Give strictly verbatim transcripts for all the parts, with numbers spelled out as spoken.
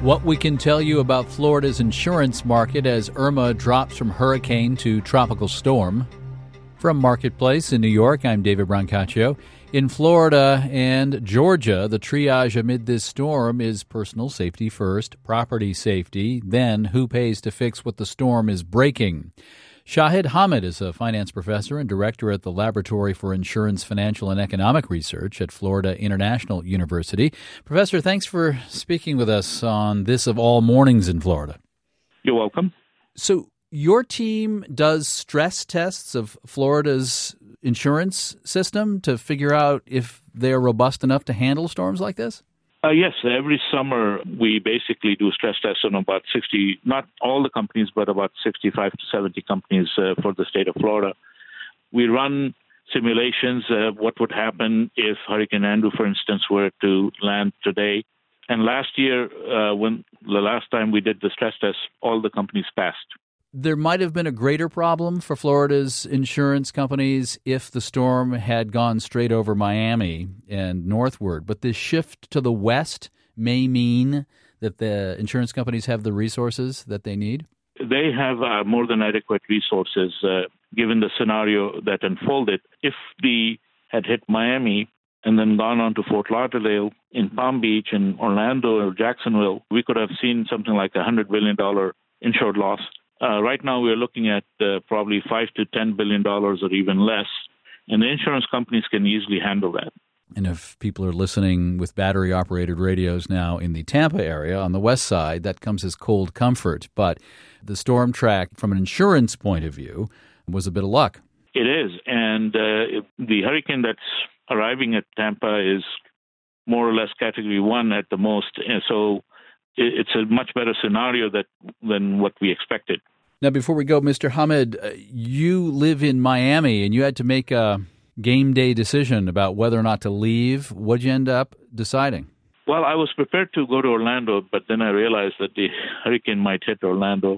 What we can tell you about Florida's insurance market as Irma drops from hurricane to tropical storm. From Marketplace in New York, I'm David Brancaccio. In Florida and Georgia, the triage amid this storm is personal safety first, property safety, then who pays to fix what the storm is breaking. Shahid Hamid is a finance professor and director at the Laboratory for Insurance, Financial, and Economic Research at Florida International University. Professor, thanks for speaking with us on this of all mornings in Florida. You're welcome. So your team does stress tests of Florida's insurance system to figure out if they're robust enough to handle storms like this? Uh, yes, every summer we basically do stress tests on about sixty, not all the companies, but about sixty-five to seventy companies uh, for the state of Florida. We run simulations of what would happen if Hurricane Andrew, for instance, were to land today. And last year, uh, when the last time we did the stress test, all the companies passed. There might have been a greater problem for Florida's insurance companies if the storm had gone straight over Miami and northward. But this shift to the west may mean that the insurance companies have the resources that they need? They have uh, more than adequate resources, uh, given the scenario that unfolded. If the had hit Miami and then gone on to Fort Lauderdale, in Palm Beach, in Orlando or Jacksonville, we could have seen something like a one hundred billion dollars insured loss. Uh, right now, we're looking at uh, probably five to ten billion dollars or even less, and the insurance companies can easily handle that. And if people are listening with battery-operated radios now in the Tampa area on the west side, that comes as cold comfort. But the storm track, from an insurance point of view, was a bit of luck. It is, and uh, the hurricane that's arriving at Tampa is more or less Category one at the most, and so it's a much better scenario that than what we expected. Now, before we go, Mister Hamid, uh, you live in Miami, and you had to make a game day decision about whether or not to leave. What did you end up deciding? Well, I was prepared to go to Orlando, but then I realized that the hurricane might hit Orlando.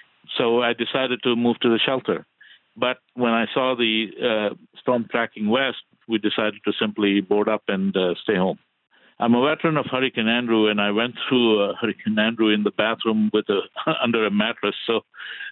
So I decided to move to the shelter. But when I saw the uh, storm tracking west, we decided to simply board up and uh, stay home. I'm a veteran of Hurricane Andrew, and I went through uh, Hurricane Andrew in the bathroom with a under a mattress, so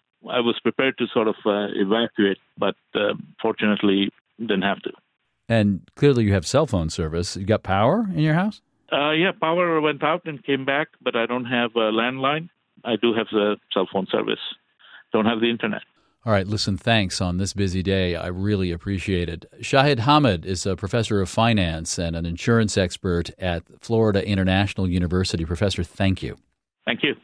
I was prepared to sort of uh, evacuate, but uh, fortunately didn't have to. And clearly you have cell phone service. You got power in your house? Uh, yeah, power went out and came back, but I don't have a landline. I do have the cell phone service. Don't have the internet. All right, listen, thanks on this busy day. I really appreciate it. Shahid Hamid is a professor of finance and an insurance expert at Florida International University. Professor, thank you. Thank you.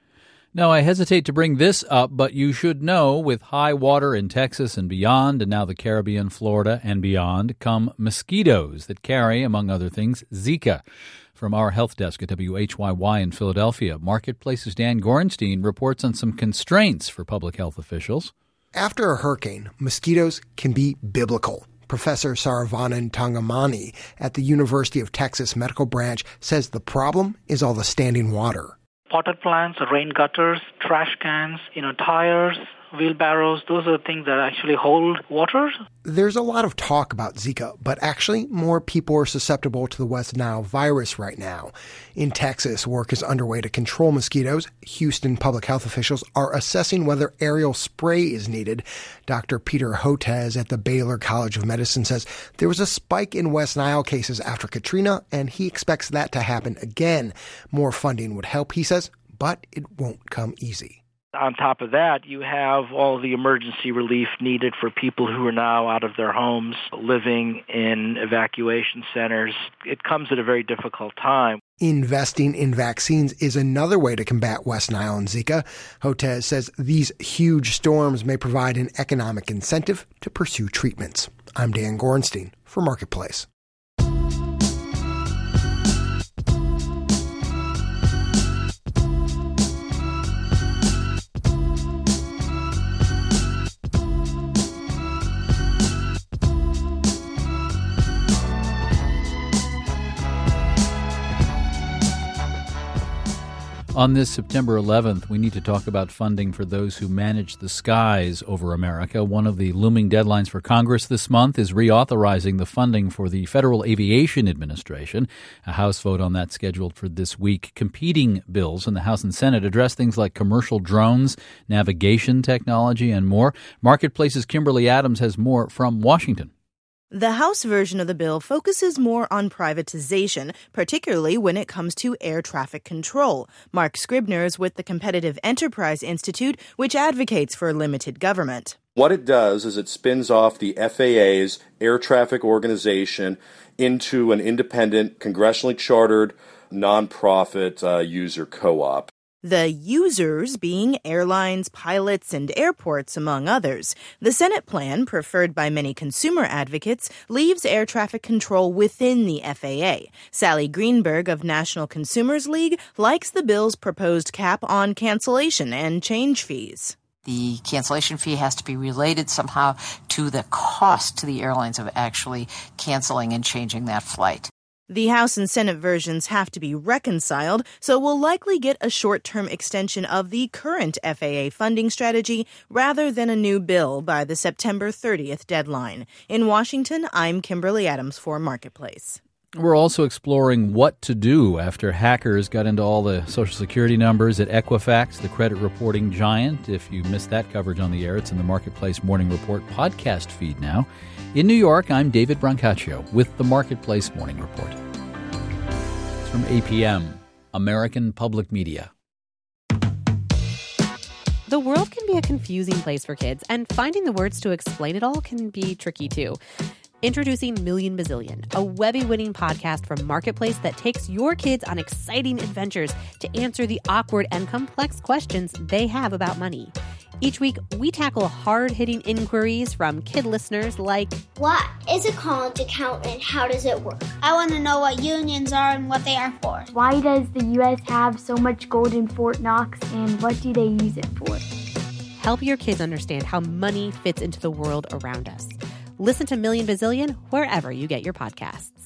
Now, I hesitate to bring this up, but you should know with high water in Texas and beyond, and now the Caribbean, Florida, and beyond, come mosquitoes that carry, among other things, Zika. From our health desk at W H Y Y in Philadelphia, Marketplace's Dan Gorenstein reports on some constraints for public health officials. After a hurricane, mosquitoes can be biblical. Professor Saravanan Tangamani at the University of Texas Medical Branch says the problem is all the standing water. Potted plants, rain gutters, trash cans, you know, tires, wheelbarrows, those are things that actually hold water. There's a lot of talk about Zika, but actually more people are susceptible to the West Nile virus right now. In Texas, work is underway to control mosquitoes. Houston public health officials are assessing whether aerial spray is needed. Doctor Peter Hotez at the Baylor College of Medicine says there was a spike in West Nile cases after Katrina, and he expects that to happen again. More funding would help, he says, but it won't come easy. On top of that, you have all the emergency relief needed for people who are now out of their homes, living in evacuation centers. It comes at a very difficult time. Investing in vaccines is another way to combat West Nile and Zika. Hotez says these huge storms may provide an economic incentive to pursue treatments. I'm Dan Gorenstein for Marketplace. On this September eleventh, we need to talk about funding for those who manage the skies over America. One of the looming deadlines for Congress this month is reauthorizing the funding for the Federal Aviation Administration. A House vote on that scheduled for this week. Competing bills in the House and Senate address things like commercial drones, navigation technology, and more. Marketplace's Kimberly Adams has more from Washington. The House version of the bill focuses more on privatization, particularly when it comes to air traffic control. Mark Scribner is with the Competitive Enterprise Institute, which advocates for limited government. What it does is it spins off the F A A's air traffic organization into an independent, congressionally chartered, nonprofit uh, user co-op. The users being airlines, pilots, and airports, among others. The Senate plan, preferred by many consumer advocates, leaves air traffic control within the F A A. Sally Greenberg of National Consumers League likes the bill's proposed cap on cancellation and change fees. The cancellation fee has to be related somehow to the cost to the airlines of actually canceling and changing that flight. The House and Senate versions have to be reconciled, so we'll likely get a short-term extension of the current F A A funding strategy rather than a new bill by the September thirtieth deadline. In Washington, I'm Kimberly Adams for Marketplace. We're also exploring what to do after hackers got into all the Social Security numbers at Equifax, the credit reporting giant. If you missed that coverage on the air, it's in the Marketplace Morning Report podcast feed now. In New York, I'm David Brancaccio with the Marketplace Morning Report. It's from A P M, American Public Media. The world can be a confusing place for kids, and finding the words to explain it all can be tricky too. Introducing Million Bazillion, a Webby-winning podcast from Marketplace that takes your kids on exciting adventures to answer the awkward and complex questions they have about money. Each week, we tackle hard-hitting inquiries from kid listeners like, what is a college account and how does it work? I want to know what unions are and what they are for. Why does the U S have so much gold in Fort Knox and what do they use it for? Help your kids understand how money fits into the world around us. Listen to Million Bazillion wherever you get your podcasts.